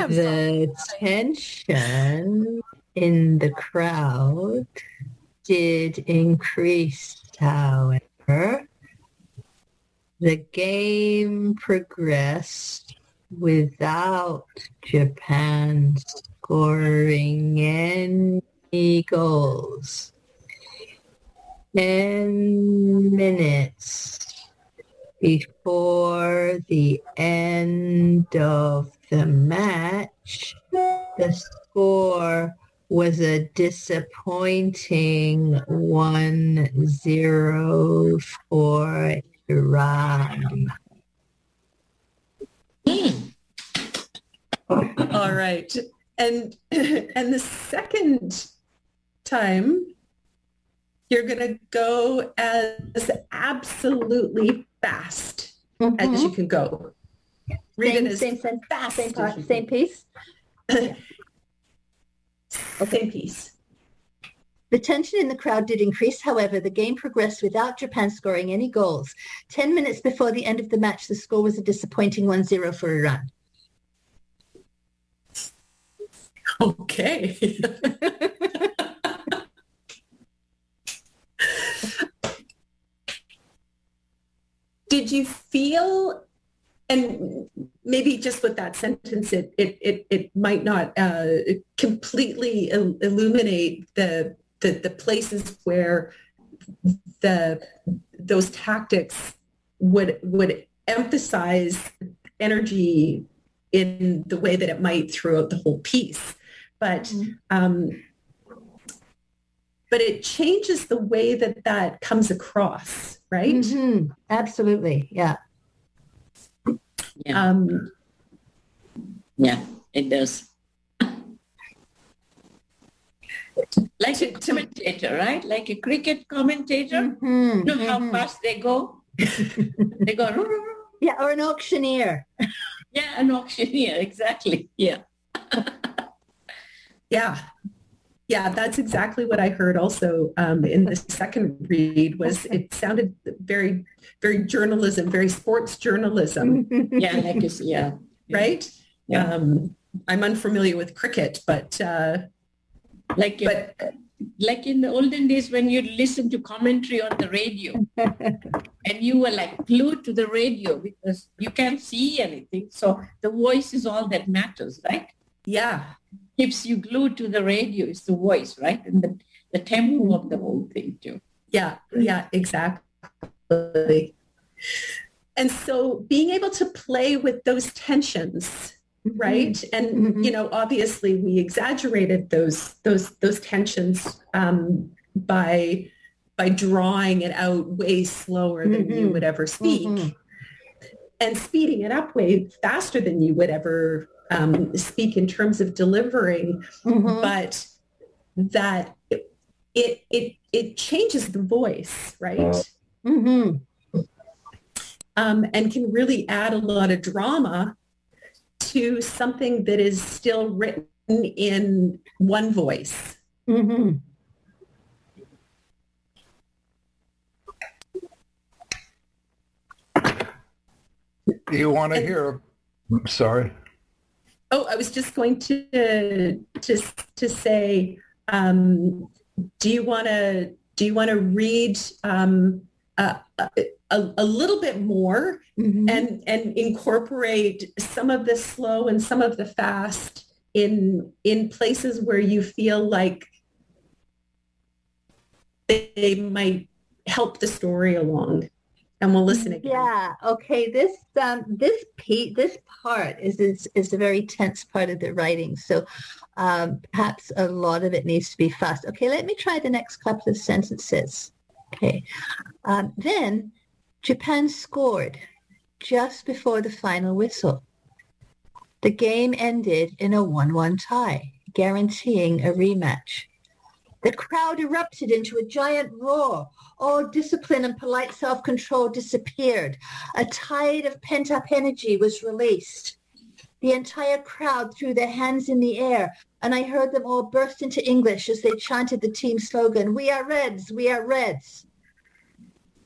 The tension in the crowd did increase, however. The game progressed without Japan scoring any goals. 10 minutes before the end of the match, the score was a disappointing 1-0 for Iran. All right. And the second time, you're going to go as absolutely fast as you can go. Read it as fast. Same piece. Okay. Same piece. The tension in the crowd did increase. However, the game progressed without Japan scoring any goals. 10 minutes before the end of the match, the score was a disappointing 1-0 for Iran. Okay. Did you feel, and maybe just with that sentence, it might not completely illuminate the places where those tactics would emphasize energy in the way that it might throughout the whole piece, but it changes the way that comes across, right? Mm-hmm. Absolutely, yeah. Yeah, it does. Like a commentator, right? Like a cricket commentator. You know how fast they go? They go. Yeah, or an auctioneer. Yeah, an auctioneer, exactly. Yeah. Yeah, that's exactly what I heard also in the second read. Was it sounded very, very journalism, very sports journalism. Yeah, like it's, yeah. Right? Yeah. I'm unfamiliar with cricket, but like in the olden days when you listen to commentary on the radio and you were like glued to the radio because you can't see anything. So the voice is all that matters, right? Yeah. Keeps you glued to the radio is the voice, right? And the tempo of the whole thing too. Yeah, exactly. And so being able to play with those tensions, right? And obviously we exaggerated those tensions by drawing it out way slower than you would ever speak, and speeding it up way faster than you would ever speak in terms of delivering, but that it changes the voice, right? And can really add a lot of drama to something that is still written in one voice. Do you want to hear? Sorry. Oh, I was just going to say, do you want to read a little bit more and incorporate some of the slow and some of the fast in places where you feel like they might help the story along? And we'll listen again. Yeah. Okay. This part is a very tense part of the writing. So perhaps a lot of it needs to be fast. Okay. Let me try the next couple of sentences. Okay. Then Japan scored just before the final whistle. The game ended in a 1-1 tie, guaranteeing a rematch. The crowd erupted into a giant roar. All discipline and polite self-control disappeared. A tide of pent-up energy was released. The entire crowd threw their hands in the air, and I heard them all burst into English as they chanted the team slogan, "We are Reds, we are Reds."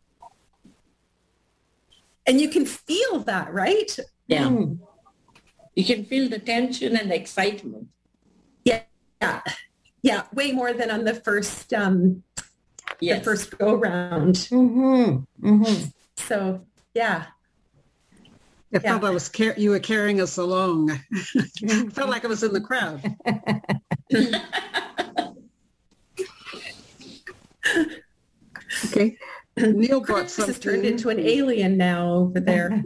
And you can feel that, right? Yeah. You can feel the tension and the excitement. Yeah, yeah, way more than on the first the first go round. Mm-hmm. Mm-hmm. So yeah. I felt you were carrying us along. I felt like I was in the crowd. Okay. Neil brought Chris something. has turned into an alien now over there.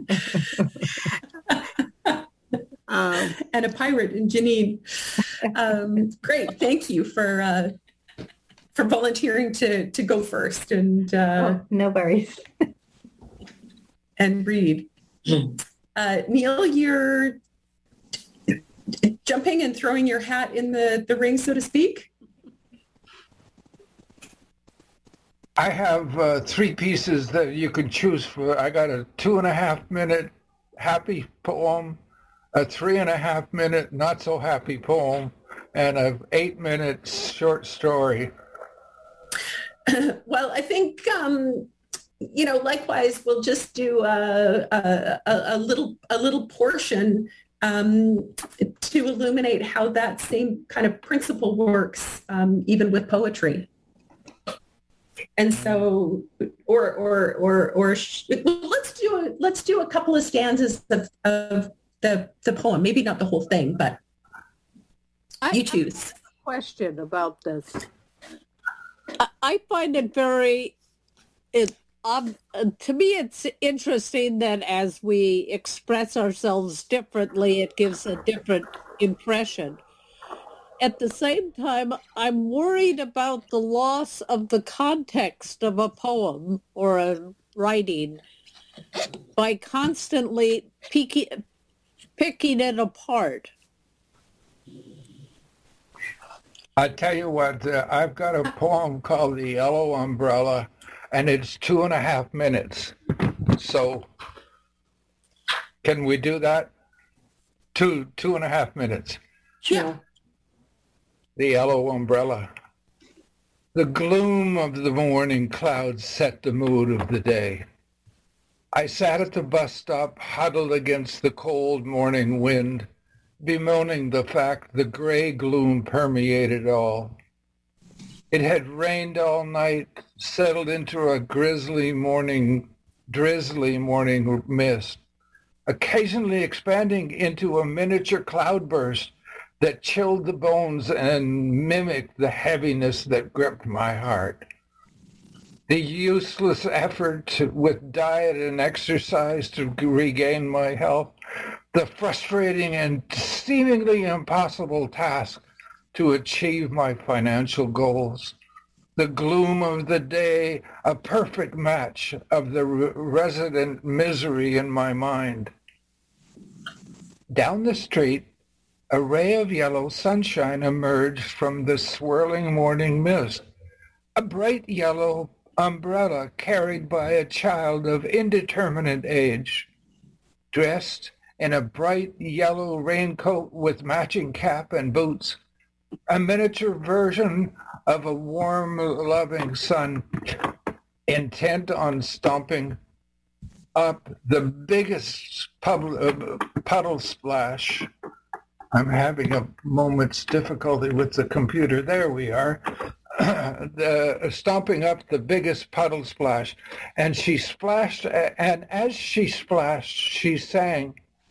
And a pirate in Janine. Great. Thank you for volunteering to go first and no worries. and read. Neil, you're jumping and throwing your hat in the ring, so to speak. I have 3 pieces that you can choose for. I got a 2.5-minute happy poem, a 3.5-minute not so happy poem, and a 8-minute short story. Well, I think likewise, we'll just do a little portion to illuminate how that same kind of principle works, even with poetry. And so, let's do a couple of stanzas of the poem. Maybe not the whole thing, but you choose. I have a question about this. I find it to me, it's interesting that as we express ourselves differently, it gives a different impression. At the same time, I'm worried about the loss of the context of a poem or a writing by constantly picking it apart. I tell you what, I've got a poem called The Yellow Umbrella, and it's 2.5 minutes. So can we do that? 2.5 minutes. Yeah. The Yellow Umbrella. The gloom of the morning clouds set the mood of the day. I sat at the bus stop, huddled against the cold morning wind, bemoaning the fact the gray gloom permeated all. It had rained all night, settled into a drizzly morning mist, occasionally expanding into a miniature cloudburst that chilled the bones and mimicked the heaviness that gripped my heart. The useless effort with diet and exercise to regain my health, the frustrating and seemingly impossible task to achieve my financial goals, the gloom of the day, a perfect match of the resident misery in my mind. Down the street, a ray of yellow sunshine emerged from the swirling morning mist, a bright yellow umbrella carried by a child of indeterminate age, dressed in a bright yellow raincoat with matching cap and boots, a miniature version of a warm, loving sun, intent on stomping up the biggest puddle splash. I'm having a moment's difficulty with the computer. There we are. Stomping up the biggest puddle splash. And she splashed, and as she splashed, she sang,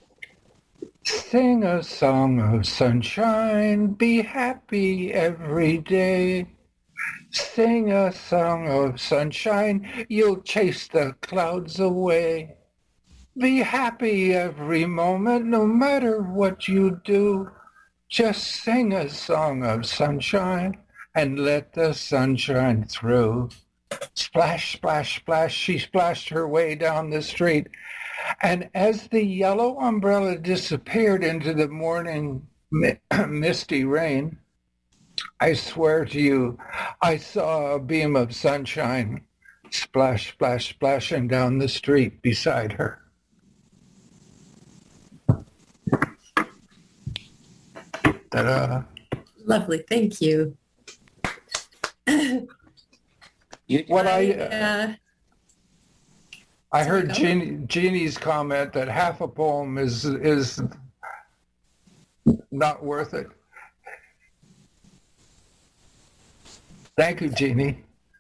"Sing a song of sunshine, be happy every day. Sing a song of sunshine, you'll chase the clouds away. Be happy every moment, no matter what you do. Just sing a song of sunshine and let the sun shine through." Splash, splash, splash, she splashed her way down the street. And as the yellow umbrella disappeared into the morning misty rain, I swear to you, I saw a beam of sunshine splash, splash, splashing down the street beside her. Ta-da. Lovely. Thank you. What I heard Jeannie's comment that half a poem is not worth it. Thank you, Jeannie.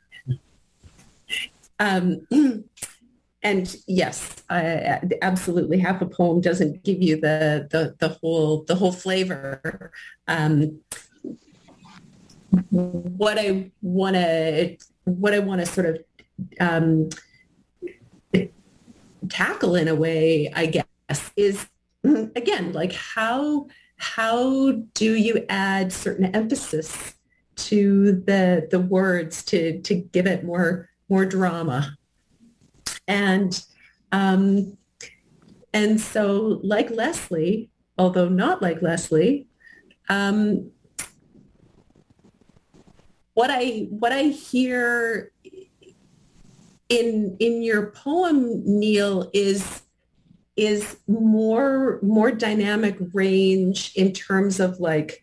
And yes, absolutely. Half a poem doesn't give you the whole flavor. What I want to sort of tackle in a way, I guess, is again, like how do you add certain emphasis to the words to give it more drama? And so, like Leslie, although not like Leslie, what I hear in your poem, Neil, is more dynamic range in terms of like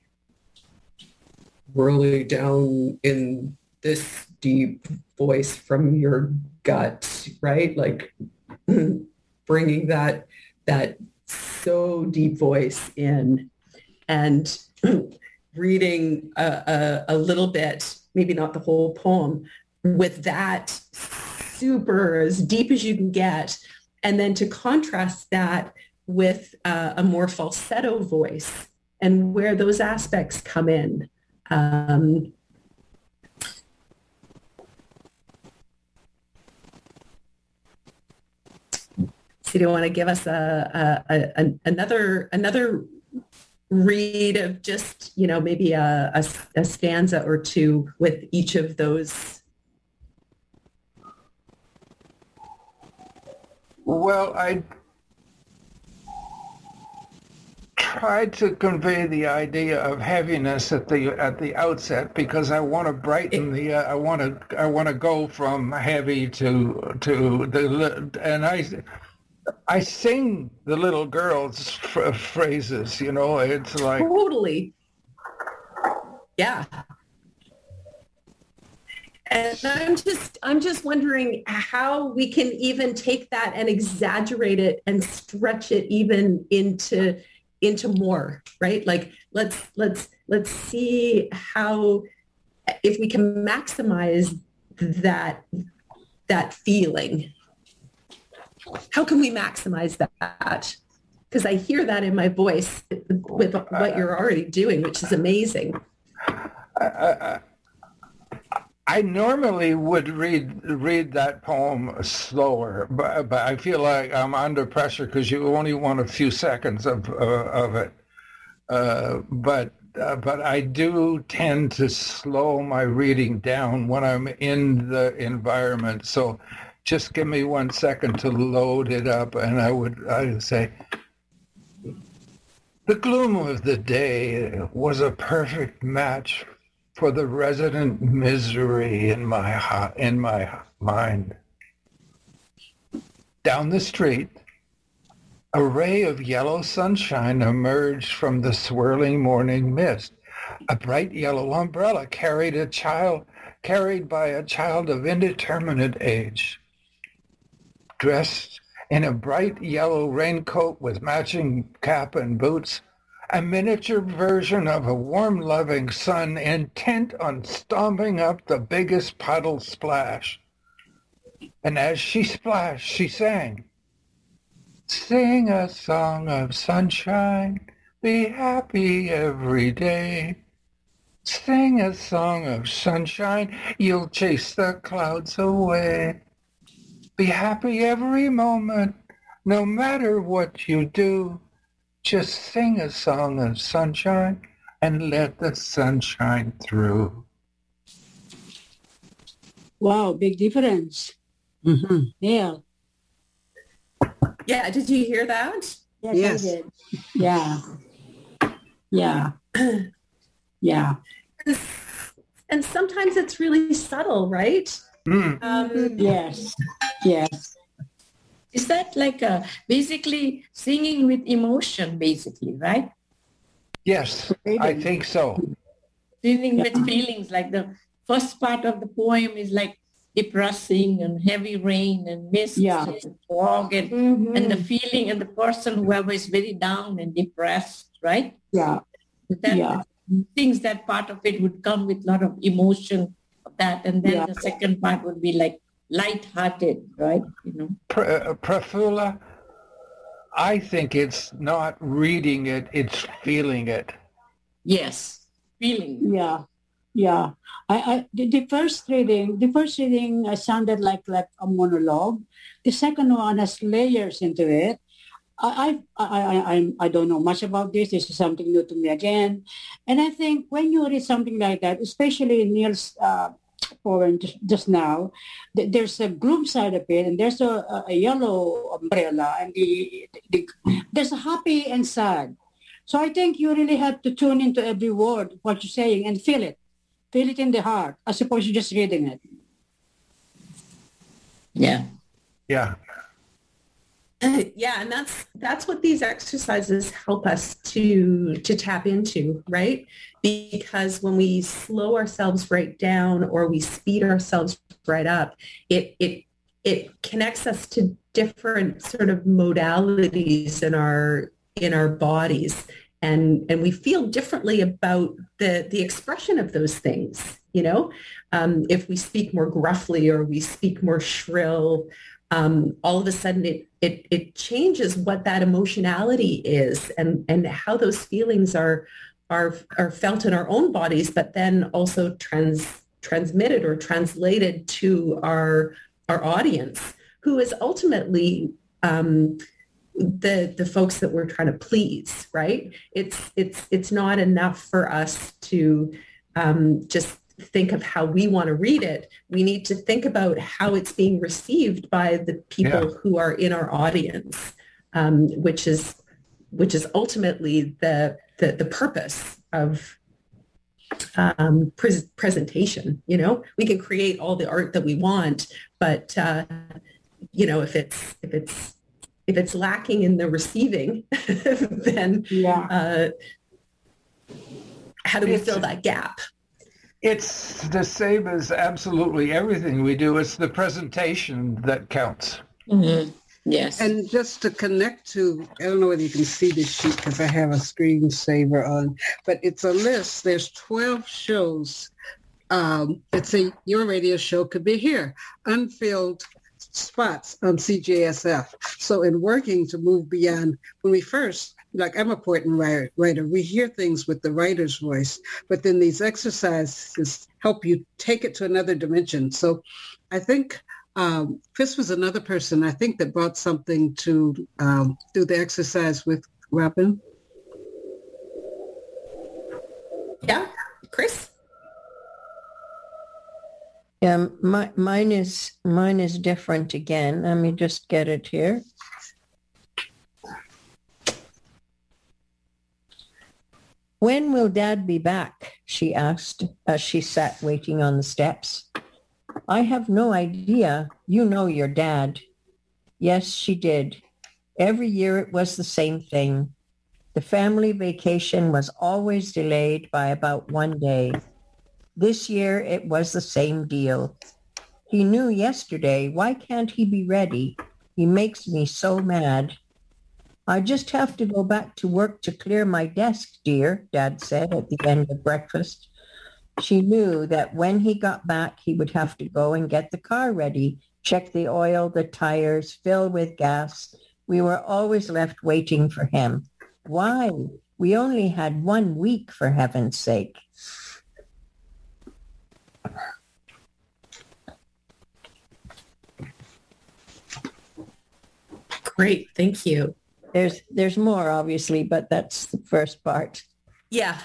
really down in this deep voice from your gut, right? Like bringing that so deep voice in and reading a little bit, maybe not the whole poem, with that super as deep as you can get, and then to contrast that with a more falsetto voice and where those aspects come in. So do you want to give us another read of just, maybe a stanza or two with each of those? Well, I tried to convey the idea of heaviness at the outset because I want to brighten the. I want to go from heavy to the, and I sing the little girls' phrases. It's like totally, yeah. And I'm just wondering how we can even take that and exaggerate it and stretch it even into more, right? Like let's see how, if we can maximize that feeling. How can we maximize that? Because I hear that in my voice with what you're already doing, which is amazing. I normally would read that poem slower, but I feel like I'm under pressure because you only want a few seconds of it. But I do tend to slow my reading down when I'm in the environment. So just give me 1 second to load it up, and I would say, the gloom of the day was a perfect match for the resident misery in my mind. Down the street, a ray of yellow sunshine emerged from the swirling morning mist. A bright yellow umbrella carried by a child of indeterminate age. Dressed in a bright yellow raincoat with matching cap and boots, a miniature version of a warm, loving sun intent on stomping up the biggest puddle splash. And as she splashed, she sang, "Sing a song of sunshine, be happy every day. Sing a song of sunshine, you'll chase the clouds away. Be happy every moment, no matter what you do. Just sing a song of sunshine and let the sun shine through." Wow, big difference. Mm-hmm. Yeah. Yeah, did you hear that? Yes, I did. Yeah. Yeah. Yeah. And sometimes it's really subtle, right? Yes. Yes. Is that like basically singing with emotion, basically, right? Yes, I think so. Singing with feelings, like the first part of the poem is like depressing and heavy rain and mist and fog and the feeling and the person, whoever is very down and depressed, right? Yeah. That Yeah. things that part of it would come with a lot of emotion of that. And then the second part would be like light-hearted, right? You know. Prafula, I think it's not reading it, it's feeling it. Yes, feeling. Yeah. Yeah. The first reading sounded like a monologue. The second one has layers into it. I don't know much about this. This is something new to me again. And I think when you read something like that, especially Neil's poem just now, there's a gloom side of it, and there's a yellow umbrella, and there's a happy and sad. So I think you really have to tune into every word, what you're saying, and feel it. Feel it in the heart, as opposed to just reading it. Yeah. Yeah. Yeah, and that's what these exercises help us to tap into, right? Because when we slow ourselves right down or we speed ourselves right up, it connects us to different sort of modalities in our bodies, and we feel differently about the expression of those things. You know, if we speak more gruffly or we speak more shrill. All of a sudden it changes what that emotionality is and how those feelings are felt in our own bodies, but then also transmitted or translated to our audience, who is ultimately the folks that we're trying to please, right? It's not enough for us to just think of how we want to read it. We need to think about how it's being received by the people who are in our audience, which is ultimately the purpose of presentation. You know, we can create all the art that we want, but you know, if it's lacking in the receiving, then how do we fill that gap? It's the same as absolutely everything we do. It's the presentation that counts. Mm-hmm. Yes. And just to connect to, I don't know whether you can see this sheet because I have a screensaver on, but it's a list. There's 12 shows. It's your radio show could be here. Unfilled spots on CJSF. So in working to move beyond, when we first, like I'm a poet and writer, we hear things with the writer's voice, but then these exercises help you take it to another dimension. So I think Chris was another person, I think, that brought something to do the exercise with Robin. Yeah, Chris? Yeah, mine is different again. Let me just get it here. When will Dad be back? She asked as she sat waiting on the steps. I have no idea. You know your dad. Yes, she did. Every year it was the same thing. The family vacation was always delayed by about 1 day. This year it was the same deal. He knew yesterday. Why can't he be ready? He makes me so mad. I just have to go back to work to clear my desk, dear, Dad said at the end of breakfast. She knew that when he got back, he would have to go and get the car ready, check the oil, the tires, fill with gas. We were always left waiting for him. Why? We only had 1 week, for heaven's sake. Great, thank you. There's more, obviously, but that's the first part. Yeah.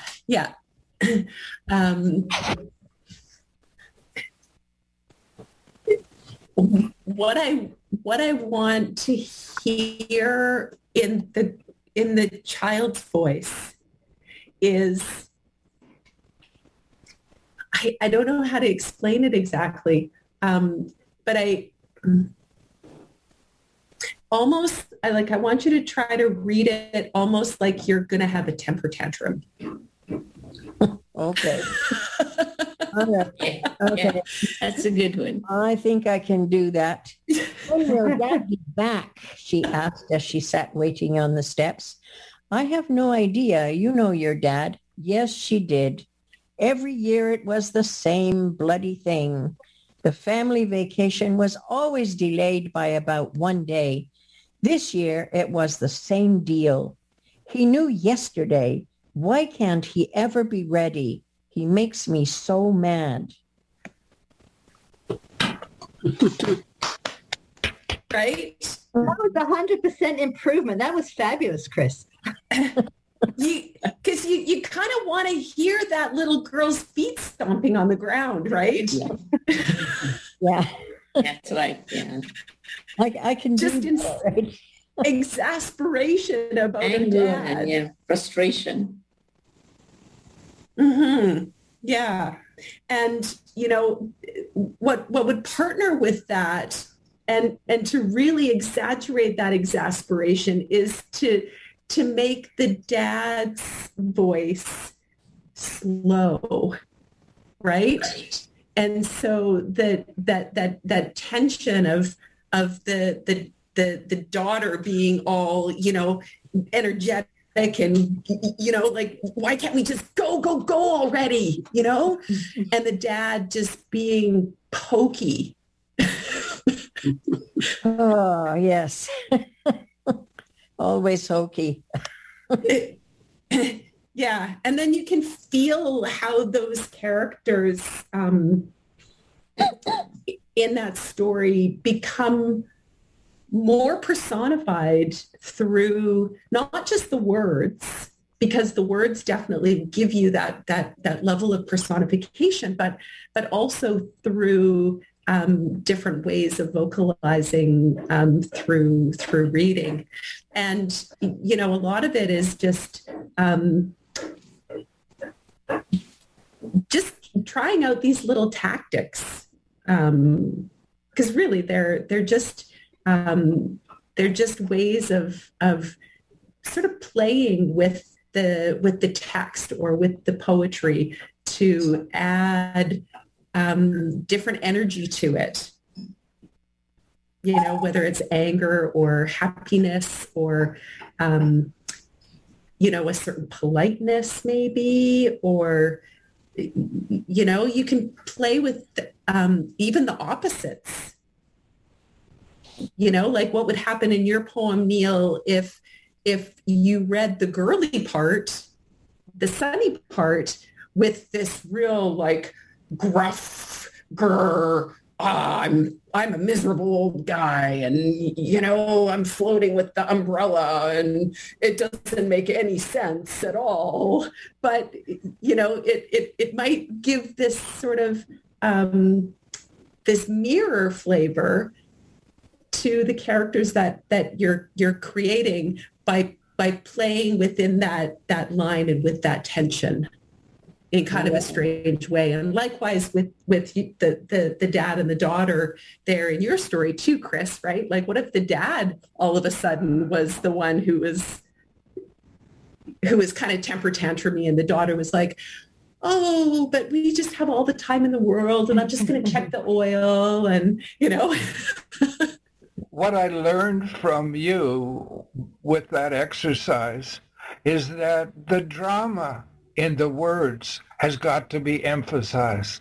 What I want to hear in the child's voice is, I don't know how to explain it exactly, but I want you to try to read it almost like you're going to have a temper tantrum. Okay. All right. Okay. Yeah, that's a good one. I think I can do that. When will Dad be back? She asked as she sat waiting on the steps. I have no idea. You know your dad. Yes, she did. Every year it was the same bloody thing. The family vacation was always delayed by about 1 day. This year it was the same deal. He knew yesterday. Why can't he ever be ready? He makes me so mad. Right? That was 100% improvement. That was fabulous, Chris. Because you kind of want to hear that little girl's feet stomping on the ground, right? Yeah. That's right. Yeah. I can Just do that, right? Exasperation about her Anger dad. and frustration. Mm-hmm. Yeah. And, what would partner with that and to really exaggerate that exasperation is to make the dad's voice slow, right? And so that tension of the daughter being all, energetic and, like, why can't we just go already, and the dad just being pokey. Oh, yes. Always hokey. Yeah. And then you can feel how those characters in that story become more personified through not just the words, because the words definitely give you that level of personification, but also through different ways of vocalizing through reading. And, a lot of it is just trying out these little tactics. Because really they're just ways of sort of playing with the text or with the poetry to add different energy to it, whether it's anger or happiness or, a certain politeness maybe, or, you can play with even the opposites, like what would happen in your poem, Neil, if you read the girly part, the sunny part, with this real like gruff grr, I'm a miserable old guy, and I'm floating with the umbrella, and it doesn't make any sense at all. But it might give this sort of this mirror flavor to the characters that you're creating by playing within that line and with that tension in kind of a strange way. And likewise with the dad and the daughter there in your story too, Chris, right? Like, what if the dad all of a sudden was the one who was kind of temper tantrumy, and the daughter was like, oh, but we just have all the time in the world, and I'm just going to check the oil, and What I learned from you with that exercise is that the drama in the words has got to be emphasized.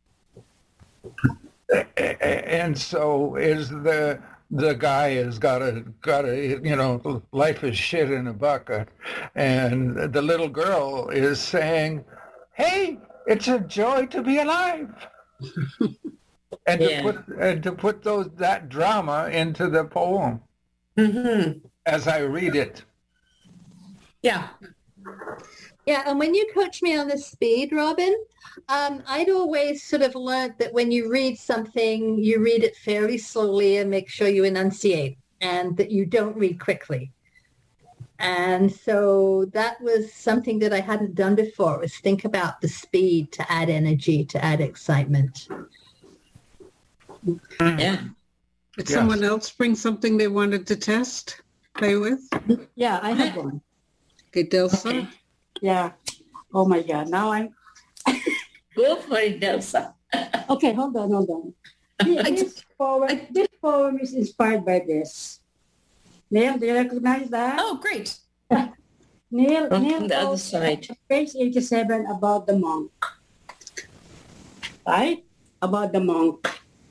And so is the guy has got a life is shit in a bucket. And the little girl is saying, hey, it's a joy to be alive. And to put that drama into the poem as I read it. Yeah. Yeah, and when you coach me on the speed, Robin, I'd always sort of learned that when you read something, you read it fairly slowly and make sure you enunciate, and that you don't read quickly. And so that was something that I hadn't done before, was think about the speed to add energy, to add excitement. Yeah. Did someone else bring something they wanted to test, play with? Yeah, I have one. Okay, Delsa. Okay. Yeah. Oh my God. Now I'm. Go for it, Delsa. Okay, hold on. This poem is inspired by this. Liam, do you recognize that? Oh, great. Neil On the other wrote side. page 87 about the monk. Right? About the monk.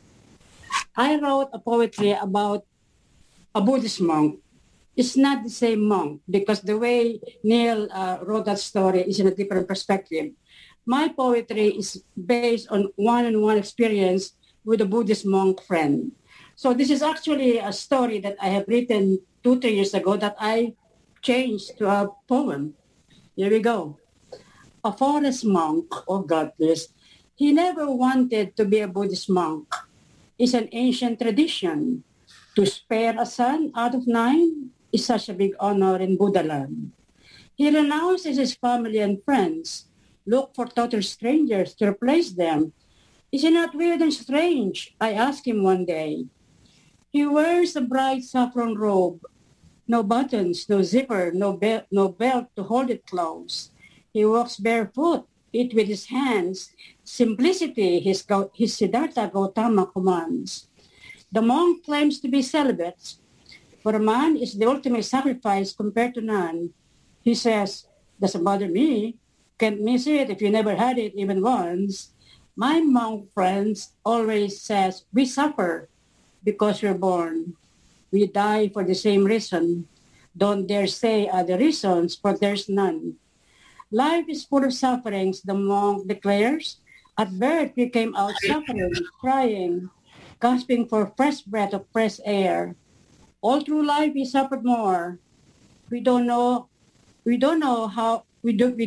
I wrote a poetry about a Buddhist monk. It's not the same monk because the way Neil wrote that story is in a different perspective. My poetry is based on one-on-one experience with a Buddhist monk friend. So this is actually a story that I have written 2-3 years ago that I changed to a poem. Here we go. A forest monk, oh God, please. He never wanted to be a Buddhist monk. It's an ancient tradition. To spare a son out of 9 is such a big honor in Buddha land. He renounces his family and friends, look for total strangers to replace them. Is it not weird and strange? I asked him one day. He wears a bright saffron robe, no buttons, no zipper, no belt to hold it close. He walks barefoot, eat with his hands. Simplicity, his Siddhartha Gautama commands. The monk claims to be celibate. For a man, is the ultimate sacrifice compared to none. He says, doesn't bother me. Can't miss it if you never had it even once. My monk friends always says, we suffer because we're born. We die for the same reason. Don't dare say other reasons, for there's none. Life is full of sufferings, the monk declares. At birth, we came out suffering, crying, gasping for fresh breath of fresh air. All through life, we suffered more. We don't know how we don't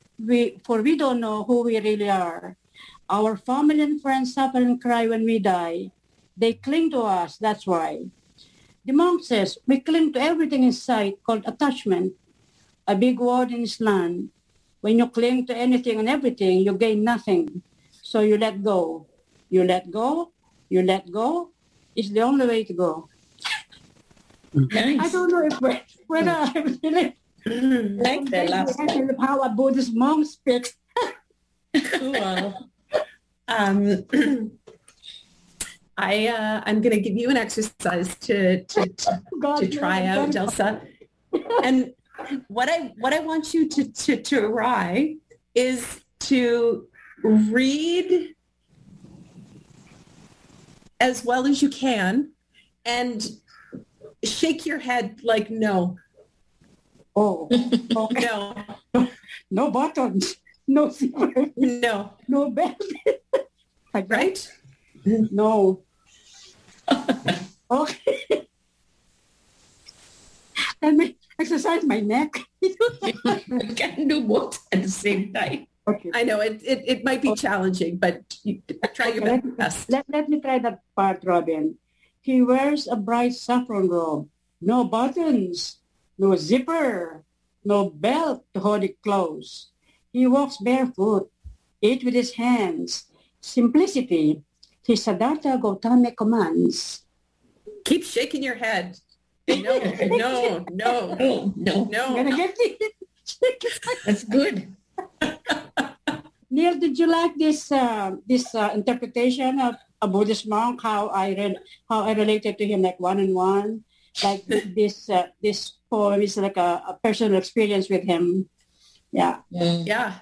know who we really are. Our family and friends suffer and cry when we die. They cling to us, that's why. The monk says, we cling to everything in sight called attachment, a big word in Islam. When you cling to anything and everything, you gain nothing. So you let go. You let go. You let go. It's the only way to go. Nice. I don't know if whether I'm really Like the last one. of how a Buddhist monk speaks. Wow. I'm going to give you an exercise to try out, Delsa. And what I want you to try is to read as well as you can and shake your head like no. Oh, No. no buttons, no zipper, No. no belt. Right? No. Okay. Let me exercise my neck. You can do both at the same time. Okay. I know it might be challenging, but you try your best. Let me try that part, Robin. He wears a bright saffron robe, no buttons, no zipper, no belt to hold it close. He walks barefoot, eat with his hands. Simplicity, his Siddhartha Gautama commands. Keep shaking your head. No. Gonna get it. That's good. Neil, did you like this interpretation of a Buddhist monk? How I related to him like one-on-one, like this poem is like a personal experience with him. Yeah. Yeah.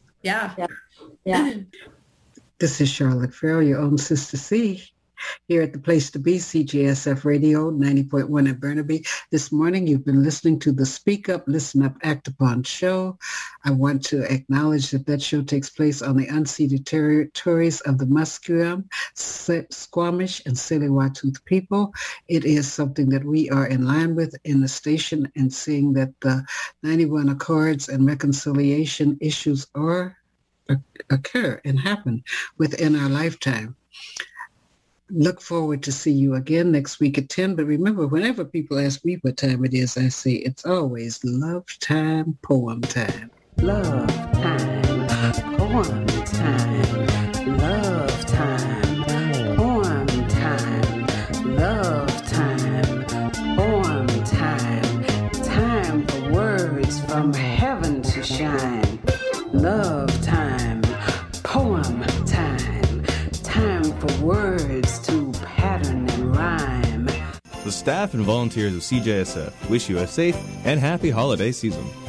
This is Charlotte Farrell, your own Sister C, here at the place to be, CJSF Radio 90.1 in Burnaby. This morning, you've been listening to the Speak Up, Listen Up, Act Upon show. I want to acknowledge that show takes place on the unceded territories of the Musqueam, Squamish, and Tsleil-Waututh people. It is something that we are in line with in the station, and seeing that the 91 Accords and reconciliation issues occur and happen within our lifetime. Look forward to see you again next week at 10. But remember, whenever people ask me what time it is, I say it's always love time, poem time. Love time, poem time. Love time, poem time. Love time, poem time. Time for words from heaven to shine. Love time, poem time. Time for words to pattern and rhyme. The staff and volunteers of CJSF wish you a safe and happy holiday season.